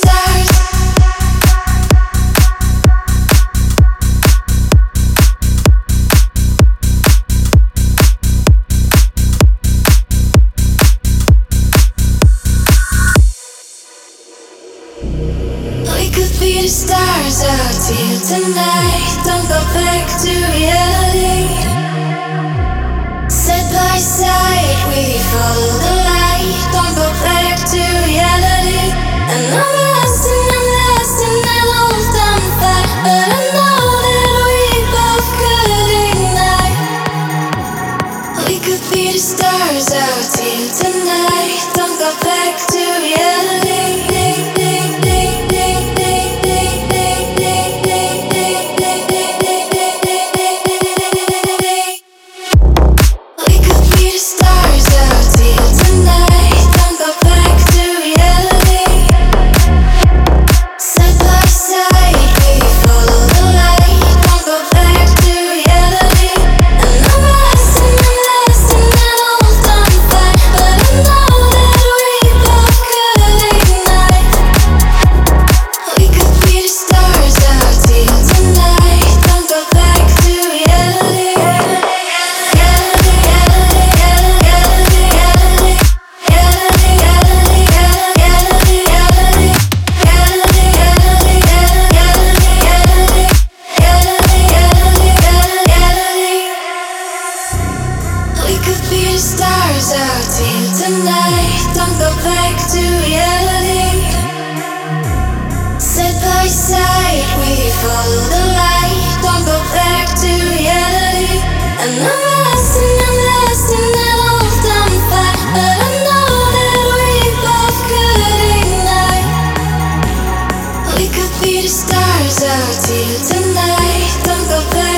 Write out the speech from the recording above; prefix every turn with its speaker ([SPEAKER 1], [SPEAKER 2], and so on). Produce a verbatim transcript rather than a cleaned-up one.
[SPEAKER 1] the stars out here tonight. Don't go back to reality. Side by side, we follow the light. Don't go back to reality. And I'm lost and I'm lost in that old dumb fight, but I know that we both could ignite. We could be the stars out here tonight. Don't go back to reality. Stars out here tonight. Don't go back to reality. Side by side, we follow the light. Don't go back to reality. And I'm lost and I'm lost in that old dumb fight, but I know that we both could ignite. We could be the stars out here tonight. Don't go back.